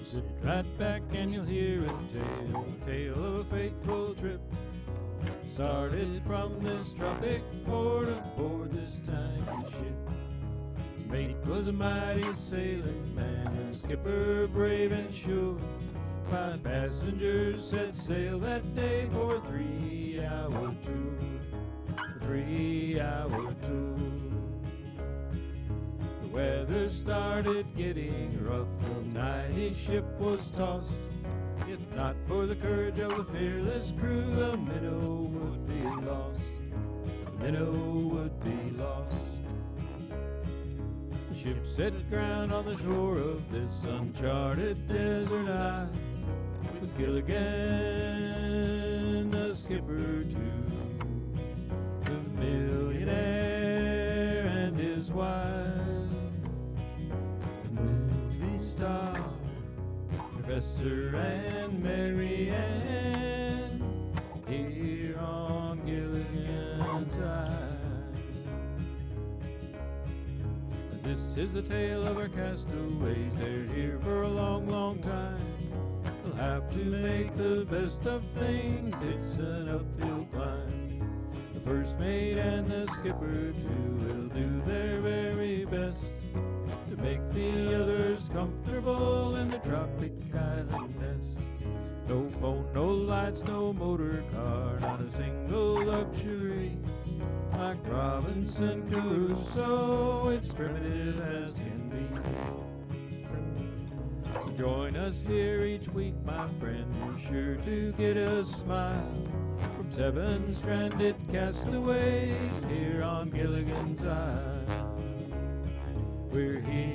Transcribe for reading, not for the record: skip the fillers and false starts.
Sit right back and you'll hear a tale of a fateful trip. Started from this tropic port aboard this tiny ship. The mate was a mighty sailing man, a skipper brave and sure. 5 passengers set sail that day for a 3-hour tour. A 3-hour tour. The weather started getting rough, the tiny ship was tossed. If not for the courage of the fearless crew, the minnow would be lost. The minnow would be lost. The ship set ground on the shore of this uncharted desert isle, with Gilligan, the skipper too, the millionaire and his wife, the movie star Professor and Mary Ann, here on Gilligan's Island. And this is the tale of our castaways. They're here for a long, long time. They'll have to make the best of things. It's an uphill climb. The first mate and the skipper too will do their very best to make the others comfortable in the tropic island nest. No phone, no lights, no motor car, not a single luxury. Like Robinson Crusoe, it's primitive as can be. So join us here each week, my friend, you're sure to get a smile from 7 stranded castaways here on Gilligan's Island. We're here